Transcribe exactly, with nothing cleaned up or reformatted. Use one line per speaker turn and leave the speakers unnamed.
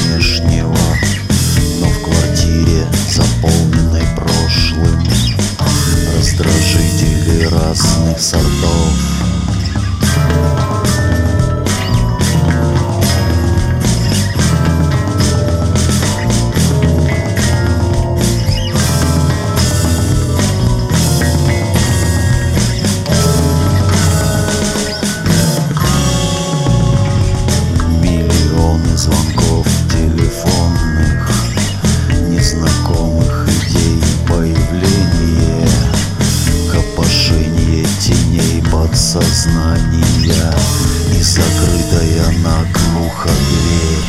внешнего, но в квартире, заполненной прошлым, раздражители разных сортов. Звонков телефонных, незнакомых идей, появление, копошение теней подсознания и закрытая наглухо дверь.